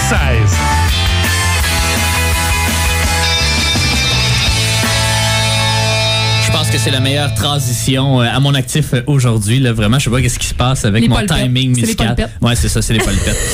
16. Je pense que c'est la meilleure transition à mon actif aujourd'hui. Là, vraiment, je sais pas qu'est-ce qui se passe avec les mon polpettes. timing musical. Ouais, c'est ça, c'est les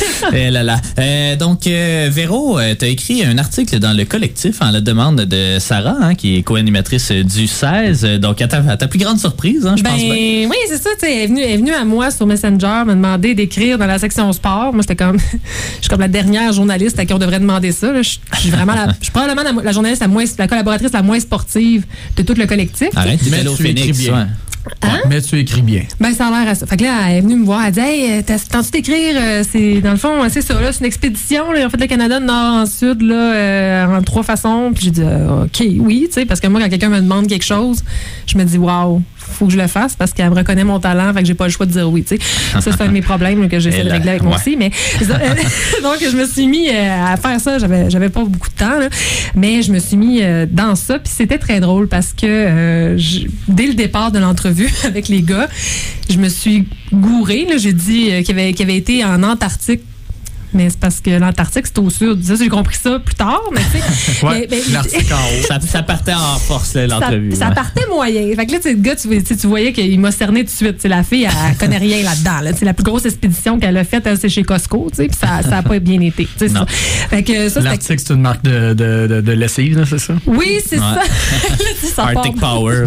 polpettes. Donc, Véro, tu as écrit un article dans Le Collectif en la demande de Sarah, hein, qui est co-animatrice du 16. Donc, à ta plus grande surprise, hein, je pense bien. Oui, c'est ça. Elle est venue à moi sur Messenger me demander d'écrire dans la section sport. Moi, j'étais comme, je suis comme la dernière journaliste à qui on devrait demander ça. Là. Je suis vraiment je suis probablement la journaliste la collaboratrice la moins sportive de tout le collectif. Arrête, mais tu écris bien. Hein? Ouais, mais tu écris bien. Ben, ça a l'air à ça. Fait que là, elle est venue me voir. Elle dit, hey, t'as-tu d'écrire? C'est, dans le fond, c'est ça, là. C'est une expédition, là. Ils ont fait le Canada de nord en sud, là, en 3 façons. Puis j'ai dit, OK, oui, tu sais, parce que moi, quand quelqu'un me demande quelque chose, je me dis, waouh, faut que je le fasse parce qu'elle me reconnaît mon talent. Fait que j'ai pas le choix de dire oui, tu sais. Ça, c'est un de mes problèmes là, que j'essaie de régler avec mon psy. Mais, donc, je me suis mis à faire ça. J'avais pas beaucoup de temps, là. Mais je me suis mis dans ça. Puis c'était très drôle parce que dès le départ de l'entrevue, avec les gars, je me suis gourée. Là, j'ai dit qu'il avait été en Antarctique. Mais c'est parce que l'Antarctique, c'est au sud. Ça, j'ai compris ça plus tard. Mais tu sais, ouais, l'Arctique en haut. Ça partait en force, là, l'entrevue. Ça partait moyen. Fait que là, le gars, tu voyais qu'il m'a cerné tout de suite. T'sais, la fille, elle connaît rien là-dedans. Là. La plus grosse expédition qu'elle a faite, c'est chez Costco. Puis ça n'a pas bien été. Ça. Fait que ça, l'Arctique, c'est une marque de lessive, là, c'est ça? Oui, c'est ça. Ça Arctic Power.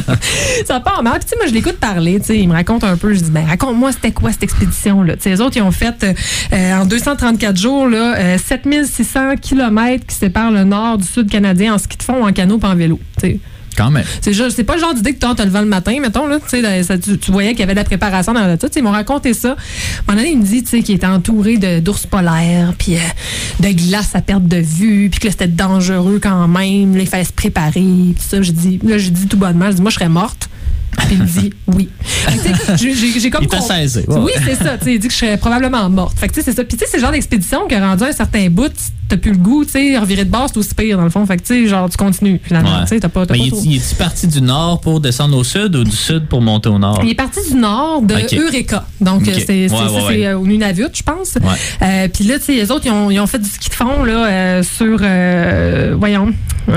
Ça part mal. Puis moi, je l'écoute parler. Il me raconte un peu. Je dis, ben raconte-moi, c'était quoi cette expédition-là? Les autres, ils ont fait en 234 jours, là, 7600 km qui séparent le nord du sud canadien en ski de fond, en canot et en vélo. T'sais. Quand même. C'est pas le genre d'idée que tu te levant le matin, mettons, là. Tu voyais qu'il y avait de la préparation dans tout. Ils m'ont raconté ça. À un moment donné, il me dit qu'il était entouré d'ours polaires, puis de glace à perte de vue, puis que là, c'était dangereux quand même. Là, il fallait se préparer. Puis ça, j'ai dit tout bonnement, moi, je serais morte. Puis il me dit oui. J'ai comme il t'a saisi. Oui, c'est ça. Il dit que je serais probablement morte. Fait que c'est ça. Puis c'est le genre d'expédition qui a rendu un certain bout, t'as plus le goût, revirer de base, c'est aussi pire dans le fond. Fait que genre tu continues finalement. Ouais. Mais il est parti du nord pour descendre au sud ou du sud pour monter au nord? Il est parti du nord de Eureka. Donc c'est au Nunavut, je pense. Ouais. Puis là, les autres, ils ont fait du ski de fond là, sur voyons.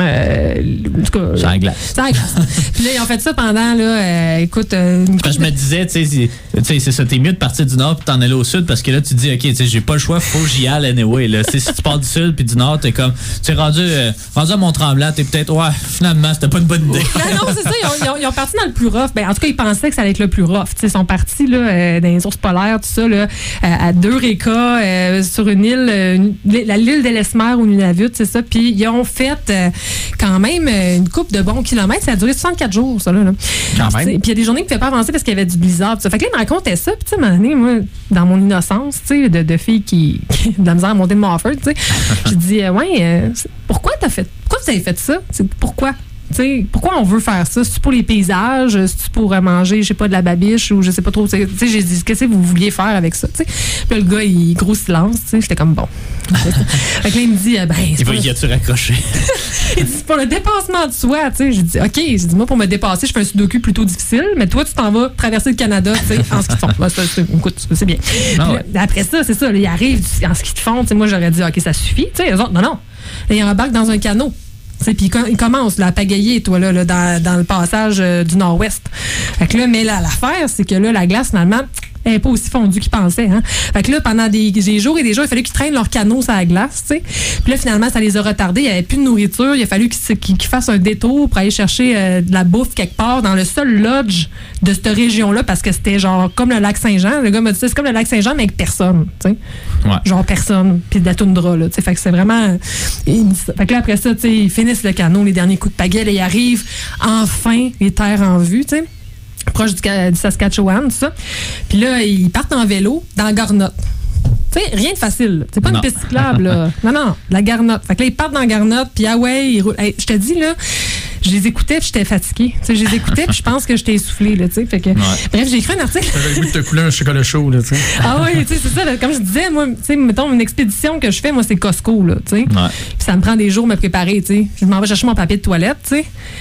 En tout cas, c'est la glace. Puis là, ils ont fait ça pendant là, écoute. Quand je me disais, tu sais, c'est ça, t'es mieux de partir du nord puis t'en aller au sud parce que là, tu dis, OK, tu sais, j'ai pas le choix, faut que j'y aille anyway. Là. Si tu pars du sud puis du nord, t'es comme, tu es rendu à Mont-Tremblant, t'es peut-être, ouais, finalement, c'était pas une bonne idée. Non, c'est ça, ils ont parti dans le plus rough. Ben, en tout cas, ils pensaient que ça allait être le plus rough. T'sais, ils sont partis là, dans les ours polaires, tout ça, là, à Eureka, sur une île, l'île d'Ellesmer au Nunavut, c'est ça. Puis ils ont fait quand même une couple de bons kilomètres. Ça a duré 64 jours, ça, là. Quand même. Puis il y a des journées qui ne pouvaient pas avancer parce qu'il y avait du blizzard. Ça fait que là, il me racontait ça. Puis, tu sais, à un moment donné, moi, dans mon innocence, tu sais, de fille qui de la misère à monter de Mofford, tu sais, je dis, pourquoi vous avez fait ça? T'sais, pourquoi? T'sais, pourquoi on veut faire ça? C'est-tu pour les paysages? C'est-tu pour manger, je sais pas, de la babiche ou je sais pas trop? J'ai dit, qu'est-ce que vous vouliez faire avec ça? T'sais? Puis là, le gars, il gros silence. J'étais comme bon. Fait que là, il me dit, y a-tu raccroché? Il dit, c'est pour le dépassement de soi. J'ai dit, OK. J'ai dit, moi, pour me dépasser, je fais un sudoku plutôt difficile, mais toi, tu t'en vas traverser le Canada en ski de fond. Écoute, c'est bien. Là, après ça, c'est ça. Là, il arrive en ski de fond. Moi, j'aurais dit, OK, ça suffit. Eux autres, non. Là, il embarque dans un canot. Puis il commence là, à pagayer, toi, là, dans le passage du nord-ouest. Fait que là, mais là, l'affaire, c'est que là, la glace, finalement, elle n'est pas aussi fondue qu'ils pensaient. Hein? Fait que là, pendant des jours et des jours, il fallait qu'ils traînent leur canot sur la glace. T'sais. Puis là, finalement, ça les a retardés. Il n'y avait plus de nourriture. Il a fallu qu'ils fassent un détour pour aller chercher de la bouffe quelque part dans le seul lodge de cette région-là parce que c'était genre comme le lac Saint-Jean. Le gars m'a dit, c'est comme le lac Saint-Jean, mais avec personne. T'sais. Ouais. Genre personne. Puis de la toundra. Là, fait que c'est vraiment... Fait que là, après ça, ils finissent le canot, les derniers coups de pagaie. Là, ils arrivent enfin les terres en vue. T'sais. Proche du Saskatchewan, tout ça. Puis là, ils partent en vélo dans la Garnotte. Tu sais, rien de facile. C'est pas une piste cyclable, là. Non, la Garnotte. Fait que là, ils partent dans la Garnotte, puis ils roulent. Hey, je te dis, là, je les écoutais, puis j'étais fatiguée. Tu sais, je les écoutais, puis je pense que j'étais essoufflée, là, tu sais. Fait que, bref, j'ai écrit un article. J'avais le goût de te couler un chocolat chaud, là, tu sais. Ah oui, tu sais, c'est ça. Là, comme je disais, moi, tu sais, mettons, une expédition que je fais, moi, c'est Costco, là, tu sais. Puis ça me prend des jours à me préparer, tu sais. Je m'en vais chercher mon papier de toilette, tu sais.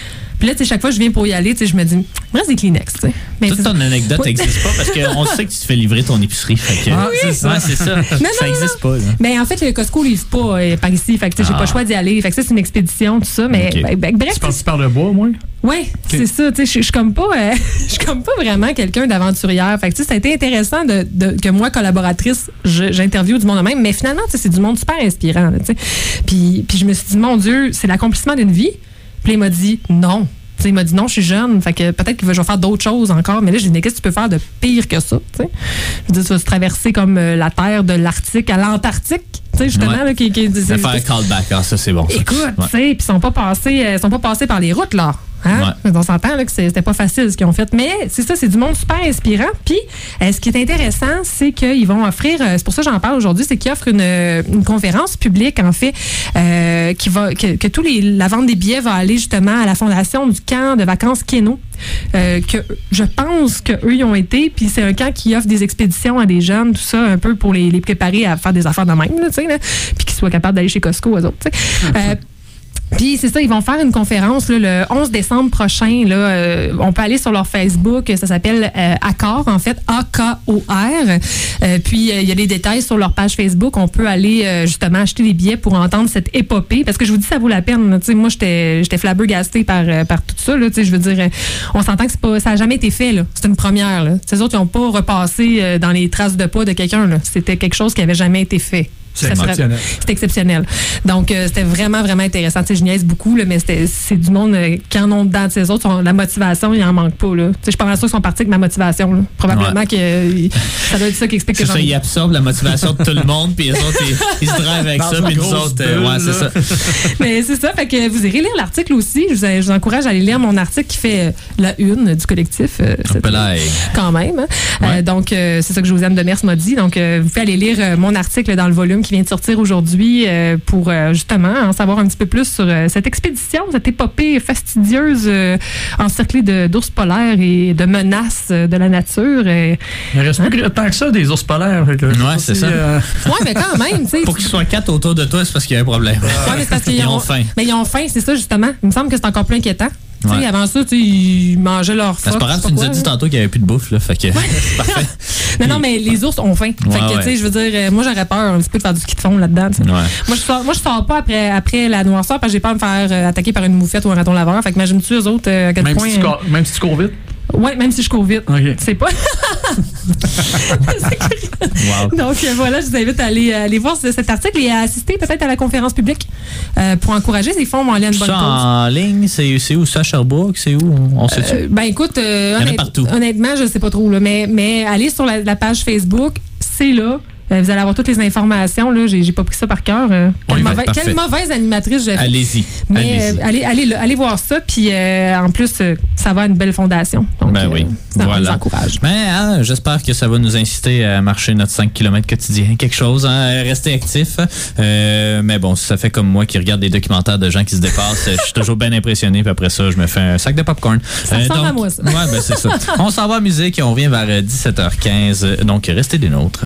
Puis là, tu sais, chaque fois que je viens pour y aller, tu sais, je me dis, il me reste des Kleenex, tu sais. Mais toute ton anecdote n'existe pas parce qu'on sait que tu te fais livrer ton épicerie. Fait que, c'est ça. Ouais, c'est ça. Ça n'existe pas. Là. Mais en fait, le Costco ne livre pas par ici. Fait que tu sais, j'ai pas le choix d'y aller. Fait que ça, c'est une expédition, tout ça. Mais bref. Tu passes par le bois, au moins? Oui, c'est ça. Tu sais, je suis comme pas vraiment quelqu'un d'aventurière. Fait que tu sais, ça a été intéressant que moi, collaboratrice, j'interviewe du monde de même. Mais finalement, tu sais, c'est du monde super inspirant. Là, tu sais. Puis je me suis dit, mon Dieu, c'est l'accomplissement d'une vie. Puis il m'a dit non. T'sais, il m'a dit non, je suis jeune, fait que peut-être que je vais faire d'autres choses encore. Mais là, je lui ai dit, qu'est-ce que tu peux faire de pire que ça? T'sais? Je veux dire, tu vas se traverser comme la terre de l'Arctique à l'Antarctique. Tu sais, justement, là, faire callback, ça c'est bon. Écoute, tu sais, puis ils sont pas passés par les routes, là. Hein? Ouais. On s'entend là, que c'était pas facile ce qu'ils ont fait. Mais c'est ça, c'est du monde super inspirant. Puis, ce qui est intéressant, c'est qu'ils vont offrir, c'est pour ça que j'en parle aujourd'hui, c'est qu'ils offrent une conférence publique, en fait, que la vente des billets va aller justement à la fondation du camp de vacances Keno. Que je pense qu'eux, ils ont été, puis c'est un camp qui offre des expéditions à des jeunes, tout ça, un peu pour les préparer à faire des affaires de même, tu sais, puis qu'ils soient capables d'aller chez Costco, eux autres, tu sais. Puis c'est ça, ils vont faire une conférence là, le 11 décembre prochain. Là, on peut aller sur leur Facebook, ça s'appelle Accor, en fait, AKOR. Puis il y a des détails sur leur page Facebook. On peut aller justement acheter des billets pour entendre cette épopée. Parce que je vous dis, ça vaut la peine. Moi, j'étais flabbergastée par tout ça. Là, je veux dire, on s'entend que ça n'a jamais été fait. Là. C'est une première. Là. Ces autres, ils n'ont pas repassé dans les traces de pas de quelqu'un. Là. C'était quelque chose qui n'avait jamais été fait. C'est exceptionnel. C'est exceptionnel. Donc, c'était vraiment, vraiment intéressant. Tu sais, je niaise beaucoup, là, mais c'est du monde qui en ont dedans de ces autres. La motivation, il n'en manque pas. Là. Tu sais, je suis pas sûre qu'ils sont partis avec ma motivation. Là. Probablement que ça doit être ça qui explique que c'est ça, ils absorbent la motivation de tout le monde, puis les autres, ils se drivent avec ça, puis nous autres, ouais, c'est ça. Mais c'est ça, fait que vous irez lire l'article aussi. Je vous encourage à aller lire mon article qui fait la une du collectif. Quand même. Hein? Ouais. Donc, c'est ça que Josiane Demers m'a dit. Donc, vous pouvez aller lire mon article dans le volume qui vient de sortir aujourd'hui pour justement en savoir un petit peu plus sur cette expédition, cette épopée fastidieuse encerclée d'ours polaires et de menaces de la nature. Il ne reste plus tant que ça des ours polaires. Ouais, c'est ça. Ouais, mais quand même, tu sais. Pour qu'ils soient 4 autour de toi, c'est parce qu'il y a un problème. Ouais, mais c'est parce qu'ils ont faim. Mais ils ont faim, c'est ça, justement. Il me semble que c'est encore plus inquiétant. Ouais. Avant ça, ils mangeaient leur phoque. C'est pas grave, tu nous as dit tantôt qu'il n'y avait plus de bouffe. Là, fait que, c'est parfait. Non, mais les ours ont faim. Fait que, tu sais, je veux dire, moi, j'aurais peur un petit peu de faire du ski de fond là-dedans. Ouais. Moi, je sors pas après la noirceur parce que j'ai peur de me faire attaquer par une moufette ou un raton laveur. Fait que imagine-tu eux autres à quel point. Même si tu cours vite? Oui, même si je cours vite. Okay. C'est pas. Wow. Donc voilà, je vous invite à aller voir cet article et à assister peut-être à la conférence publique pour encourager ces fonds. On aller à une bonne cause. En ligne, c'est où ça, Sherbrooke? C'est où? On sait-tu? Ben écoute, honnêtement, je sais pas trop. Là, mais allez sur la page Facebook, c'est là. Vous allez avoir toutes les informations. Là, j'ai pas pris ça par cœur. Quelle mauvaise animatrice j'ai fait. Allez-y. Mais allez voir ça. Puis en plus, ça va à une belle fondation. Donc, ben oui. Ça voilà. nous encourage. Mais j'espère que ça va nous inciter à marcher notre 5 km quotidien. Quelque chose, rester actif. Mais bon, si ça fait comme moi qui regarde des documentaires de gens qui se dépassent, je suis toujours bien impressionné. Puis après ça, je me fais un sac de popcorn. Ça ressemble à moi, ça. Ouais, ben c'est ça. On s'en va en musique et on revient vers 17h15. Donc, restez des nôtres.